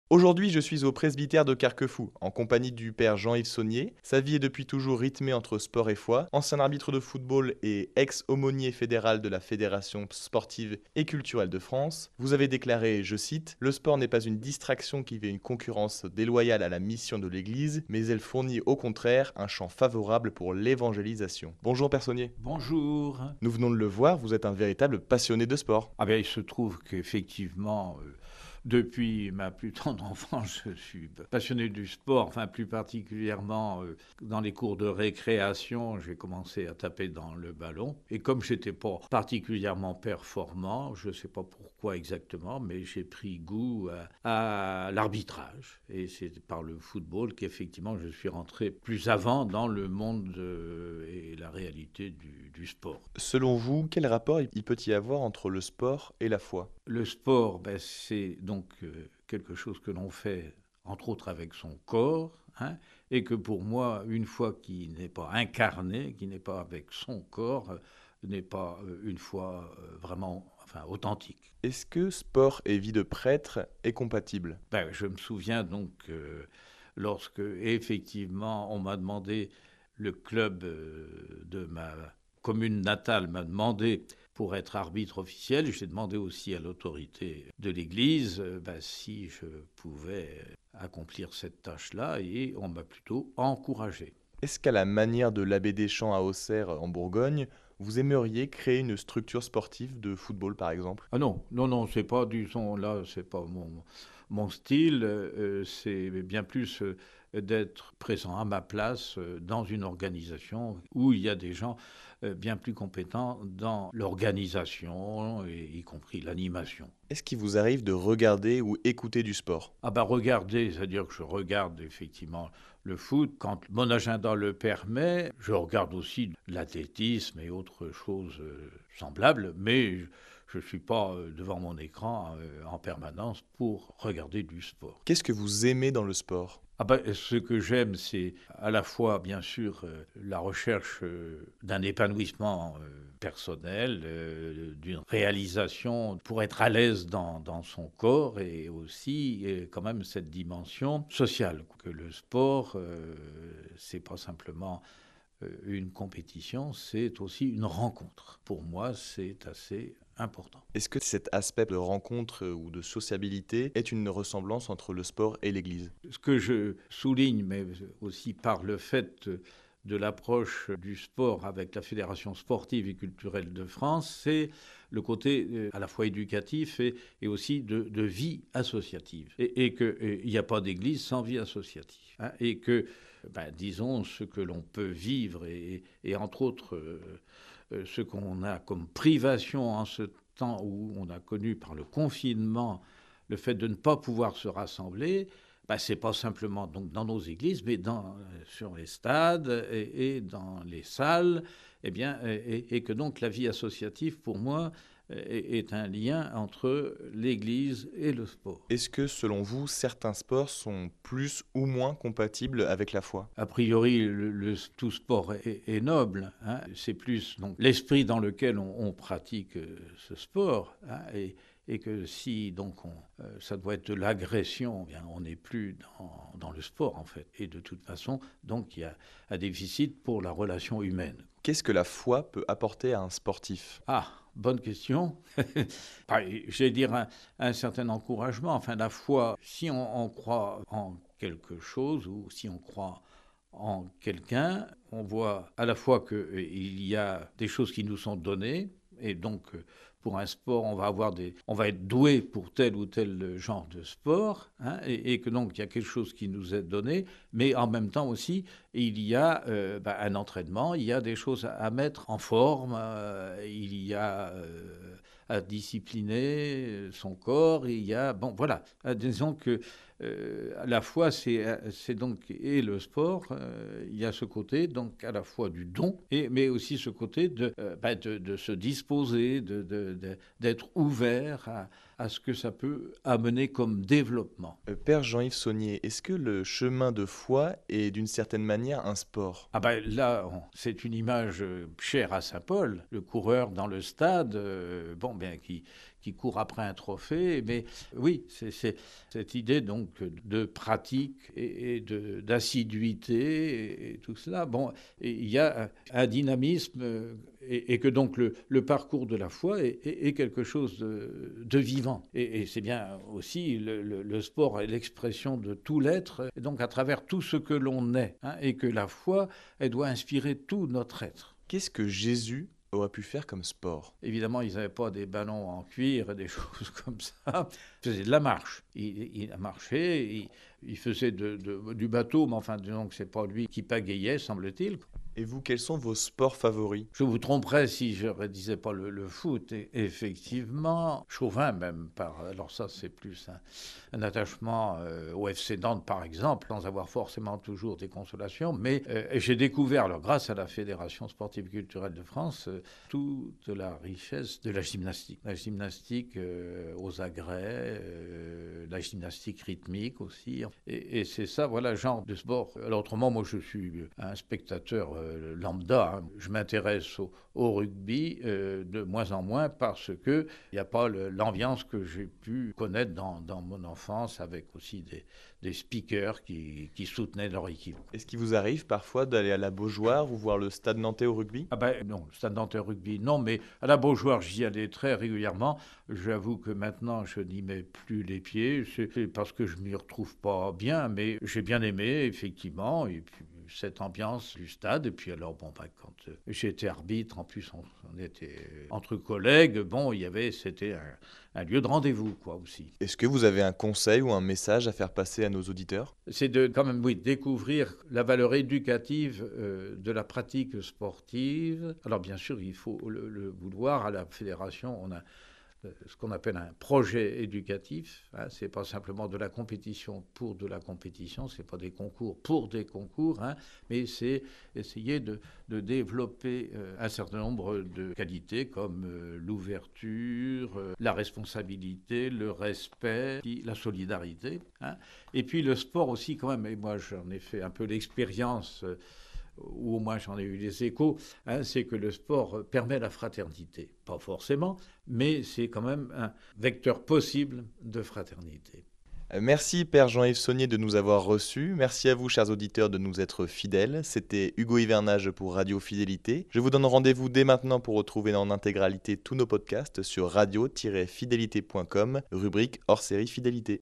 Aujourd'hui, je suis au presbytère de Carquefou, en compagnie du père Jean-Yves Saunier. Sa vie est depuis toujours rythmée entre sport et foi. Ancien arbitre de football et ex-aumônier fédéral de la Fédération sportive et culturelle de France, vous avez déclaré, je cite, « Le sport n'est pas une distraction qui fait une concurrence déloyale à la mission de l'Église, mais elle fournit au contraire un champ favorable pour l'évangélisation. » Bonjour père Saunier. Bonjour. Nous venons de le voir, vous êtes un véritable passionné de sport. Ah bien, il se trouve qu'effectivement, depuis ma plus tendre enfance, je suis passionné du sport, enfin plus particulièrement dans les cours de récréation, j'ai commencé à taper dans le ballon. Et comme je n'étais pas particulièrement performant, je ne sais pas pourquoi exactement, mais j'ai pris goût à l'arbitrage. Et c'est par le football qu'effectivement je suis rentré plus avant dans le monde et la réalité du sport. Selon vous, quel rapport il peut y avoir entre le sport et la foi? Le sport, c'est donc quelque chose que l'on fait, entre autres, avec son corps, hein, et que pour moi, une fois qu'il n'est pas incarné, qui n'est pas avec son corps, n'est pas une foi vraiment authentique. Est-ce que sport et vie de prêtre est compatible? Je me souviens donc lorsque, effectivement, on m'a demandé, le club de ma commune natale m'a demandé pour être arbitre officiel. J'ai demandé aussi à l'autorité de l'Église si je pouvais accomplir cette tâche-là, et on m'a plutôt encouragé. Est-ce qu'à la manière de l'abbé Deschamps à Auxerre en Bourgogne, vous aimeriez créer une structure sportive de football par exemple? Ah non, non, non, c'est pas du son là, c'est pas mon style. C'est bien plus d'être présent à ma place dans une organisation où il y a des gens bien plus compétents dans l'organisation, y compris l'animation. Est-ce qu'il vous arrive de regarder ou écouter du sport? Regardez, c'est-à-dire que je regarde effectivement le foot quand mon agenda le permet. Je regarde aussi l'athlétisme et autres choses semblables, mais je ne suis pas devant mon écran en permanence pour regarder du sport. Qu'est-ce que vous aimez dans le sport? Ce que j'aime, c'est à la fois, bien sûr, la recherche d'un épanouissement personnel, d'une réalisation pour être à l'aise dans son corps, et aussi quand même cette dimension sociale. Que le sport, c'est pas simplement une compétition, c'est aussi une rencontre. Pour moi, c'est assez important. Est-ce que cet aspect de rencontre ou de sociabilité est une ressemblance entre le sport et l'Église? Ce que je souligne, mais aussi par le fait de l'approche du sport avec la Fédération sportive et culturelle de France, c'est le côté à la fois éducatif et aussi de vie associative. Et qu'il n'y a pas d'église sans vie associative. Hein, et que, disons, ce que l'on peut vivre et entre autres, ce qu'on a comme privation en ce temps où on a connu par le confinement le fait de ne pas pouvoir se rassembler, c'est pas simplement donc dans nos églises, mais sur les stades et dans les salles, et que donc la vie associative, pour moi, est un lien entre l'Église et le sport. Est-ce que, selon vous, certains sports sont plus ou moins compatibles avec la foi? A priori, tout sport est noble. Hein. C'est plus donc l'esprit dans lequel on pratique ce sport. Hein, et que si donc ça doit être de l'agression, bien on n'est plus dans le sport en fait. Et de toute façon, donc il y a un déficit pour la relation humaine. Qu'est-ce que la foi peut apporter à un sportif? Ah, bonne question. Je vais dire un certain encouragement. Enfin, la foi, si on croit en quelque chose ou si on croit en quelqu'un, on voit à la fois qu'il y a des choses qui nous sont données, et donc pour un sport, on va être doué pour tel ou tel genre de sport, hein, et que donc il y a quelque chose qui nous est donné, mais en même temps aussi, il y a un entraînement, il y a des choses à mettre en forme, il y a à discipliner son corps, il y a, bon voilà, disons que à la fois c'est donc et le sport, il y a ce côté donc à la fois du don mais aussi ce côté de se disposer, d'être ouvert à ce que ça peut amener comme développement. Père Jean-Yves Saunier, est-ce que le chemin de foi est d'une certaine manière un sport? Là, c'est une image chère à Saint Paul, le coureur dans le stade, qui court après un trophée. Mais oui, c'est cette idée donc de pratique et d'assiduité et tout cela. Bon, et il y a un dynamisme et que donc le parcours de la foi est quelque chose de vivant. Et c'est bien aussi le sport est l'expression de tout l'être, et donc à travers tout ce que l'on est, hein, et que la foi, elle doit inspirer tout notre être. Qu'est-ce que Jésus aurait pu faire comme sport? Évidemment, ils n'avaient pas des ballons en cuir et des choses comme ça. Ils faisaient de la marche. Il a marché, il faisait du bateau, mais enfin, disons que ce n'est pas lui qui pagayait, semble-t-il. Et vous, quels sont vos sports favoris? Je vous tromperais si je ne disais pas le foot. Et effectivement, chauvin même, alors ça c'est plus un attachement au FC Nantes par exemple, sans avoir forcément toujours des consolations, mais j'ai découvert, alors, grâce à la Fédération sportive culturelle de France, toute la richesse de la gymnastique. La gymnastique aux agrès, la gymnastique rythmique aussi. Et c'est ça, voilà, genre de sport. Alors autrement, moi je suis un spectateur lambda. Hein. Je m'intéresse au rugby de moins en moins parce qu'il n'y a pas l'ambiance que j'ai pu connaître dans mon enfance avec aussi des speakers qui soutenaient leur équipe. Est-ce qu'il vous arrive parfois d'aller à la Beaujoire ou voir le Stade Nantais au rugby? Ah ben non, le Stade Nantais rugby, non, mais à la Beaujoire, j'y allais très régulièrement. J'avoue que maintenant, je n'y mets plus les pieds. C'est parce que je ne m'y retrouve pas bien, mais j'ai bien aimé, effectivement, et puis cette ambiance du stade. Et puis alors, bon, quand j'étais arbitre, en plus, on était entre collègues, bon, c'était un lieu de rendez-vous, quoi, aussi. Est-ce que vous avez un conseil ou un message à faire passer à nos auditeurs? C'est de, quand même, oui, découvrir la valeur éducative de la pratique sportive. Alors, bien sûr, il faut le vouloir. À la fédération, on a ce qu'on appelle un projet éducatif. Hein, c'est pas simplement de la compétition pour de la compétition, c'est pas des concours pour des concours, hein, mais c'est essayer de développer un certain nombre de qualités comme l'ouverture, la responsabilité, le respect, la solidarité. Hein. Et puis le sport aussi quand même, et moi j'en ai fait un peu l'expérience, ou au moins j'en ai eu les échos, hein, c'est que le sport permet la fraternité. Pas forcément, mais c'est quand même un vecteur possible de fraternité. Merci Père Jean-Yves Saunier de nous avoir reçus. Merci à vous, chers auditeurs, de nous être fidèles. C'était Hugo Hivernage pour Radio Fidélité. Je vous donne rendez-vous dès maintenant pour retrouver en intégralité tous nos podcasts sur radio-fidélité.com, rubrique hors série Fidélité.